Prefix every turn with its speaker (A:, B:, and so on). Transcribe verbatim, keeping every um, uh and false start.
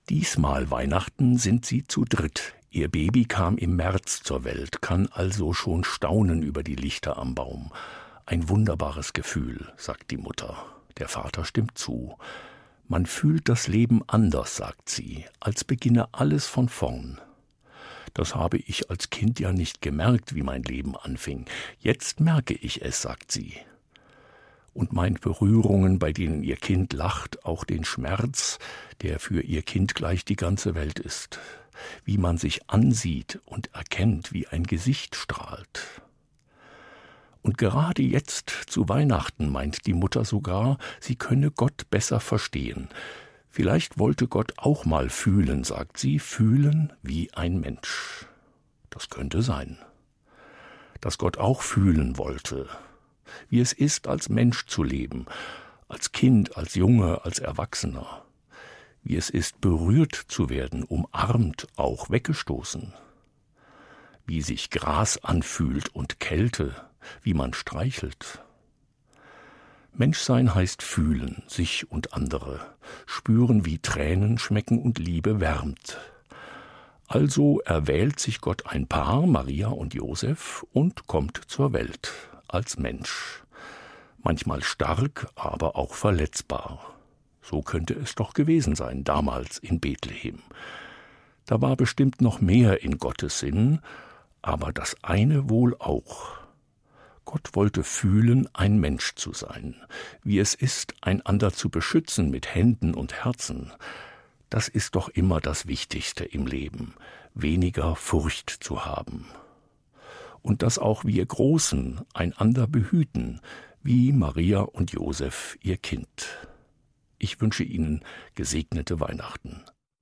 A: Diesmal Weihnachten sind sie zu dritt. Ihr Baby kam im März zur Welt, kann also schon staunen über die Lichter am Baum. Ein wunderbares Gefühl, sagt die Mutter. Der Vater stimmt zu. Man fühlt das Leben anders, sagt sie, als beginne alles von vorn. Das habe ich als Kind ja nicht gemerkt, wie mein Leben anfing. Jetzt merke ich es, sagt sie. Und meint Berührungen, bei denen ihr Kind lacht, auch den Schmerz, der für ihr Kind gleich die ganze Welt ist. Wie man sich ansieht und erkennt, wie ein Gesicht strahlt. Und gerade jetzt, zu Weihnachten, meint die Mutter sogar, sie könne Gott besser verstehen. Vielleicht wollte Gott auch mal fühlen, sagt sie, fühlen wie ein Mensch. Das könnte sein. Dass Gott auch fühlen wollte, wie es ist, als Mensch zu leben, als Kind, als Junge, als Erwachsener. Wie es ist, berührt zu werden, umarmt, auch weggestoßen. Wie sich Gras anfühlt und Kälte, wie man streichelt. Menschsein heißt fühlen, sich und andere, spüren, wie Tränen schmecken und Liebe wärmt. Also erwählt sich Gott ein Paar, Maria und Josef, und kommt zur Welt als Mensch. Manchmal stark, aber auch verletzbar. So könnte es doch gewesen sein, damals in Bethlehem. Da war bestimmt noch mehr in Gottes Sinn, aber das eine wohl auch. Gott wollte fühlen, ein Mensch zu sein, wie es ist, einander zu beschützen mit Händen und Herzen. Das ist doch immer das Wichtigste im Leben, weniger Furcht zu haben. Und dass auch wir Großen einander behüten, wie Maria und Josef ihr Kind. Ich wünsche Ihnen gesegnete Weihnachten.